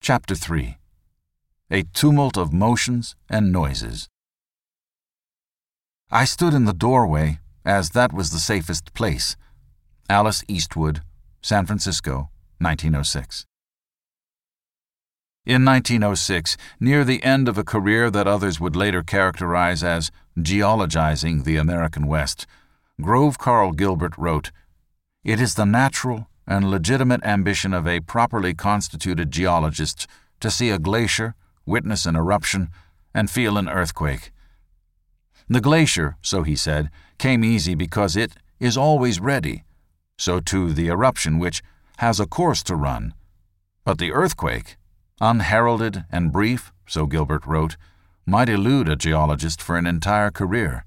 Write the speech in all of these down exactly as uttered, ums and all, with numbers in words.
Chapter three. A Tumult of Motions and Noises. I stood in the doorway, as that was the safest place. Alice Eastwood, San Francisco, nineteen oh six. In nineteen oh six, near the end of a career that others would later characterize as geologizing the American West, Grove Carl Gilbert wrote, "It is the natural and legitimate ambition of a properly constituted geologist to see a glacier, witness an eruption, and feel an earthquake. The glacier, so he said, came easy because it is always ready. So too the eruption, which has a course to run. But the earthquake, unheralded and brief, so Gilbert wrote, might elude a geologist for an entire career."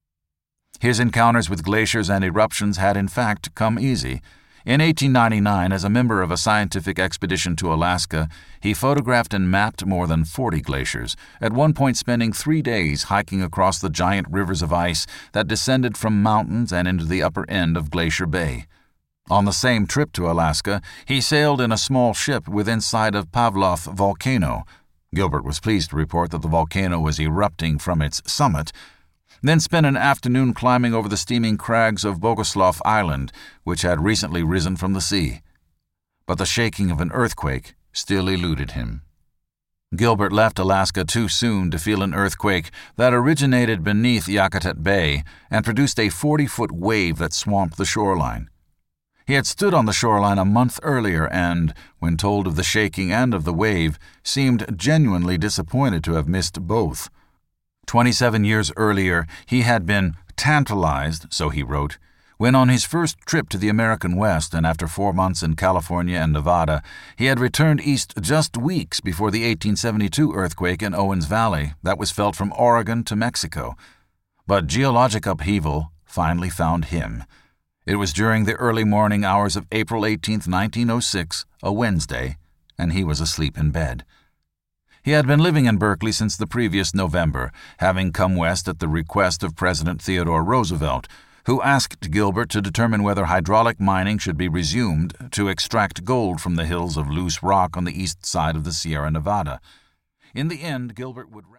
His encounters with glaciers and eruptions had in fact come easy. In eighteen ninety-nine, as a member of a scientific expedition to Alaska, he photographed and mapped more than forty glaciers, at one point spending three days hiking across the giant rivers of ice that descended from mountains and into the upper end of Glacier Bay. On the same trip to Alaska, he sailed in a small ship within sight of Pavloth Volcano. Gilbert was pleased to report that the volcano was erupting from its summit, then spent an afternoon climbing over the steaming crags of Bogoslov Island, which had recently risen from the sea. But the shaking of an earthquake still eluded him. Gilbert left Alaska too soon to feel an earthquake that originated beneath Yakutat Bay and produced a forty-foot wave that swamped the shoreline. He had stood on the shoreline a month earlier and, when told of the shaking and of the wave, seemed genuinely disappointed to have missed both. Twenty-seven years earlier, he had been tantalized, so he wrote, when on his first trip to the American West and after four months in California and Nevada, he had returned east just weeks before the eighteen seventy-two earthquake in Owens Valley that was felt from Oregon to Mexico. But geologic upheaval finally found him. It was during the early morning hours of April eighteenth, nineteen oh six, a Wednesday, and he was asleep in bed. He had been living in Berkeley since the previous November, having come west at the request of President Theodore Roosevelt, who asked Gilbert to determine whether hydraulic mining should be resumed to extract gold from the hills of loose rock on the east side of the Sierra Nevada. In the end, Gilbert would